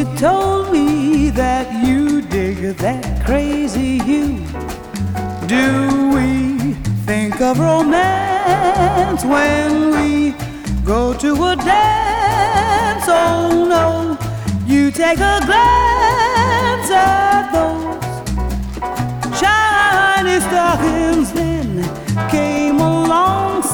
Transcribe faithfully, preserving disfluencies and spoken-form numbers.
you told me that you dig that crazy hue. Do we think of romance when we go to a dance? Oh no, you take a glance